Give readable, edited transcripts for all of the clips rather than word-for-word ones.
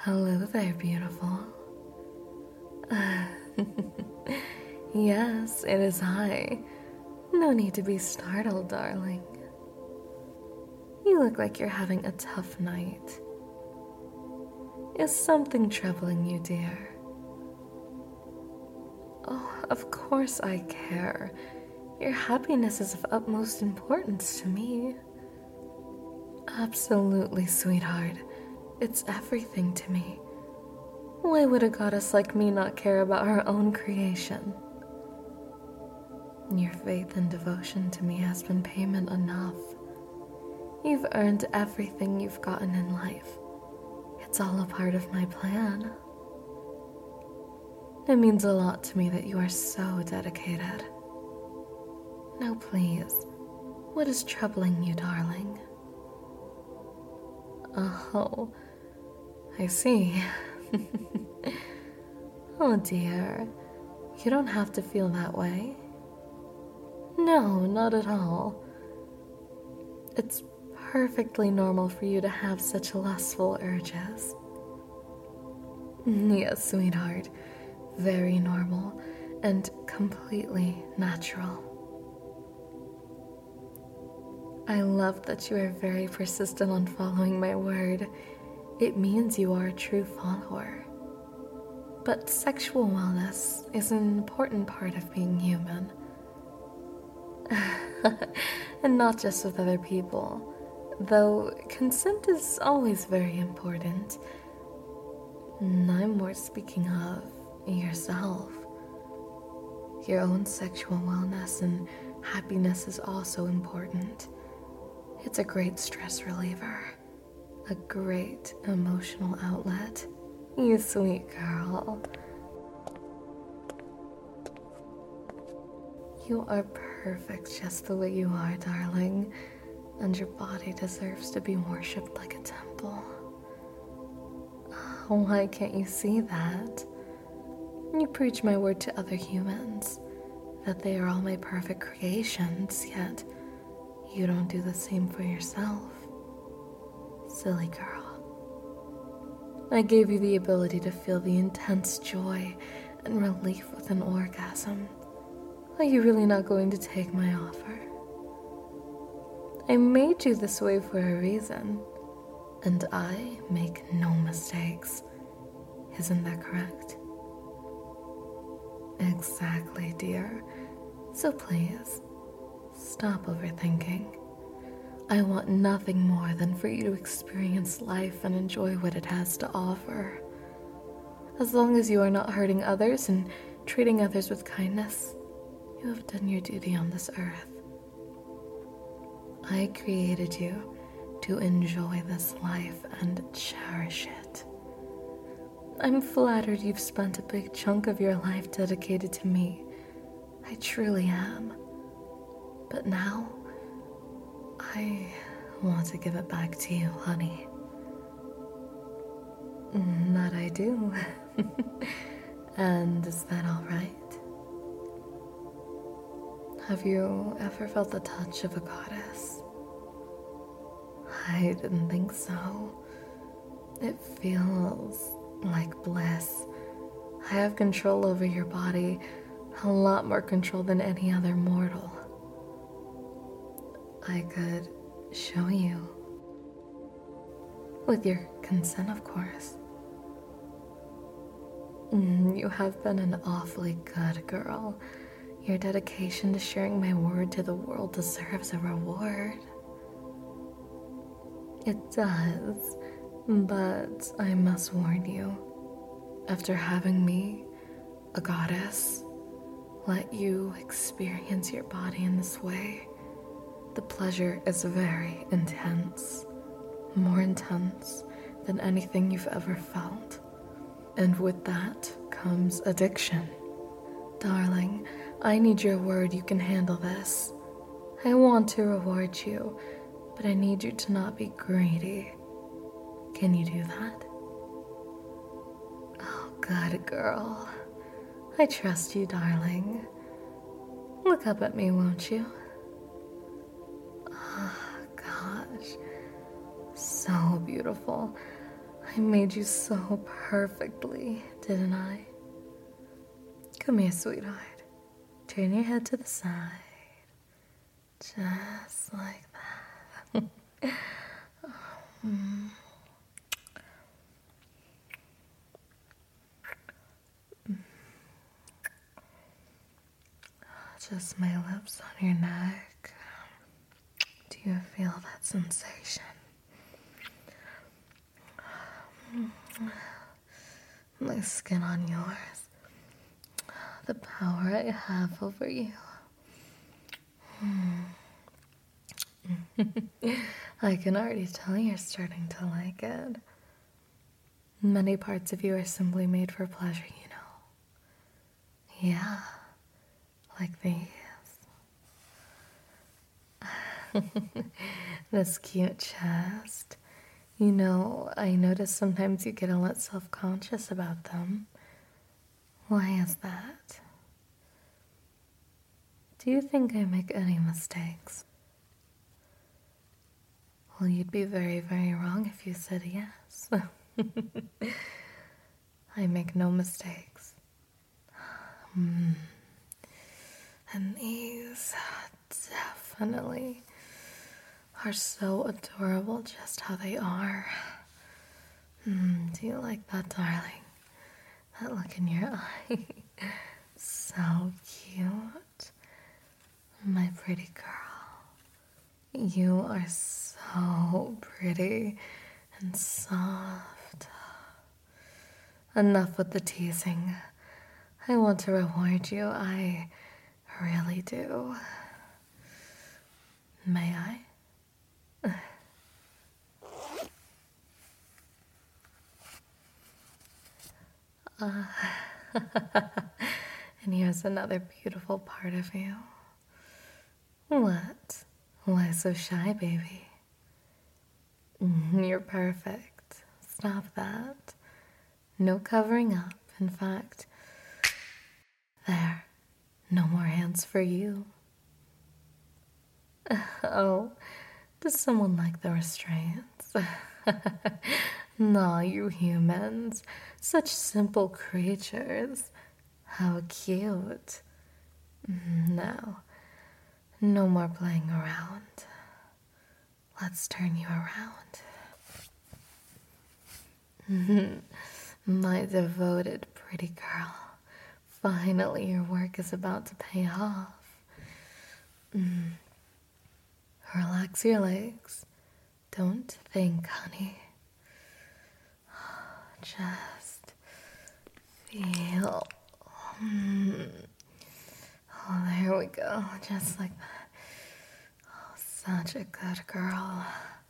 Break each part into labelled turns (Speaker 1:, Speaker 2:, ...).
Speaker 1: Hello there, beautiful. Yes, it is I. No need to be startled, darling. You look like you're having a tough night. Is something troubling you, dear? Oh, of course I care. Your happiness is of utmost importance to me. Absolutely, sweetheart. It's everything to me. Why would a goddess like me not care about her own creation? Your faith and devotion to me has been payment enough. You've earned everything you've gotten in life. It's all a part of my plan. It means a lot to me that you are so dedicated. Now please, what is troubling you, darling? Oh, I see. Oh dear, you don't have to feel that way. No, not at all. It's perfectly normal for you to have such lustful urges. Yes, sweetheart, very normal and completely natural. I love that you are very persistent on following my word. It means you are a true follower. But sexual wellness is an important part of being human. And not just with other people, though consent is always very important. I'm more speaking of yourself. Your own sexual wellness and happiness is also important. It's a great stress reliever, a great emotional outlet. You sweet girl. You are perfect just the way you are, darling, and your body deserves to be worshipped like a temple. Why can't you see that? You preach my word to other humans, that they are all my perfect creations, yet you don't do the same for yourself. Silly girl. I gave you the ability to feel the intense joy and relief with an orgasm. Are you really not going to take my offer? I made you this way for a reason, and I make no mistakes. Isn't that correct? Exactly, dear. So please, stop overthinking. I want nothing more than for you to experience life and enjoy what it has to offer. As long as you are not hurting others and treating others with kindness, you have done your duty on this earth. I created you to enjoy this life and cherish it. I'm flattered you've spent a big chunk of your life dedicated to me. I truly am. But now, I want to give it back to you, honey. That I do. And is that all right? Have you ever felt the touch of a goddess? I didn't think so. It feels like bliss. I have control over your body, a lot more control than any other mortal. I could show you. With your consent, of course. You have been an awfully good girl. Your dedication to sharing my word to the world deserves a reward. It does, but I must warn you. After having me, a goddess, let you experience your body in this way, the pleasure is very intense. More intense than anything you've ever felt. And with that comes addiction. Darling, I need your word you can handle this. I want to reward you, but I need you to not be greedy. Can you do that? Oh, good girl. I trust you, darling. Look up at me, won't you? Oh, gosh. So beautiful. I made you so perfectly, didn't I? Come here, sweetheart. Turn your head to the side. Just like that. Just my lips on your neck. Do you feel that sensation? My skin on yours. The power I have over you. I can already tell you're starting to like it. Many parts of you are simply made for pleasure, you know. Yeah, like these. This cute chest. You know, I notice sometimes you get a little self-conscious about them. Why is that? Do you think I make any mistakes? Well, you'd be very, very wrong if you said yes. I make no mistakes. And these definitely are so adorable just how they are. Do you like that, darling? That look in your eye. So cute. My pretty girl. You are so pretty and soft. Enough with the teasing. I want to reward you. I really do. May I? And here's another beautiful part of you. What? Why so shy, baby? You're perfect. Stop that. No covering up. In fact, there. No more hands for you. Oh, does someone like the restraints? Nah, you humans. Such simple creatures. How cute. Now, no more playing around. Let's turn you around. My devoted pretty girl. Finally, your work is about to pay off. Relax your legs. Don't think, honey. Just feel. Oh, there we go. Just like that. Oh, such a good girl.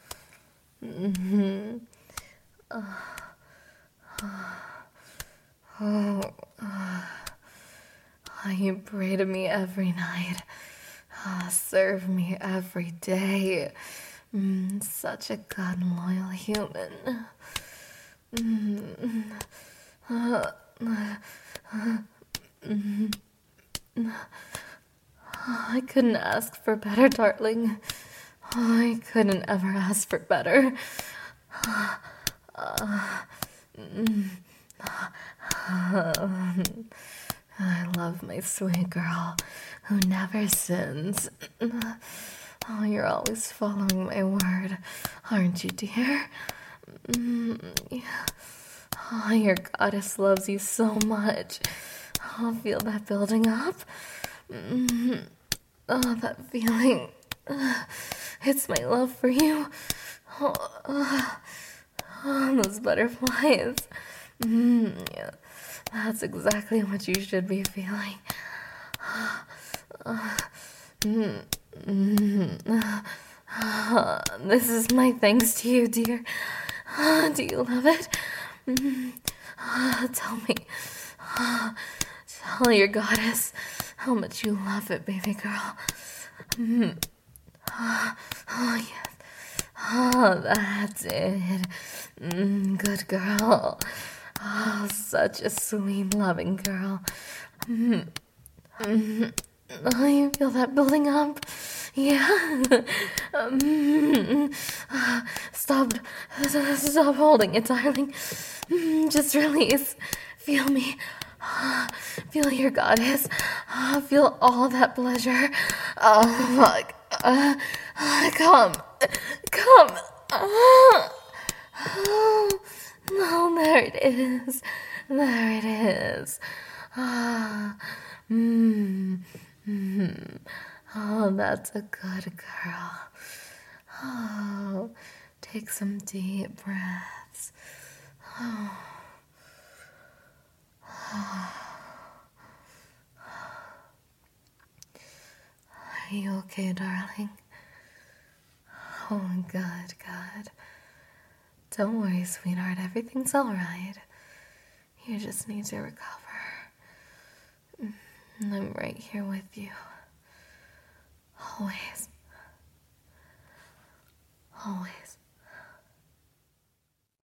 Speaker 1: You pray to me every night. Serve me every day. Such a good and loyal human. I couldn't ask for better, darling. I couldn't ever ask for better. I love my sweet girl who never sins. Oh, you're always following my word, aren't you, dear? Yeah. Oh, your goddess loves you so much. I'll feel that building up. Oh, that feeling. It's my love for you. Oh, those butterflies. Yeah, that's exactly what you should be feeling. This is my thanks to you, dear. Do you love it? Tell me. Tell your goddess how much you love it, baby girl. Oh, yes. Oh, that's it. Good girl. Oh, such a sweet, loving girl. Oh, you feel that building up? Yeah. Stop. Stop holding it, darling. Just release. Feel me. Feel your goddess. Feel all that pleasure. Fuck. Come. Come. Oh, there it is. There it is. Oh, that's a good girl. Oh, take some deep breaths. Are you okay, darling? Oh, good, good. Don't worry, sweetheart. Everything's alright. You just need to recover. I'm right here with you. Always. Always.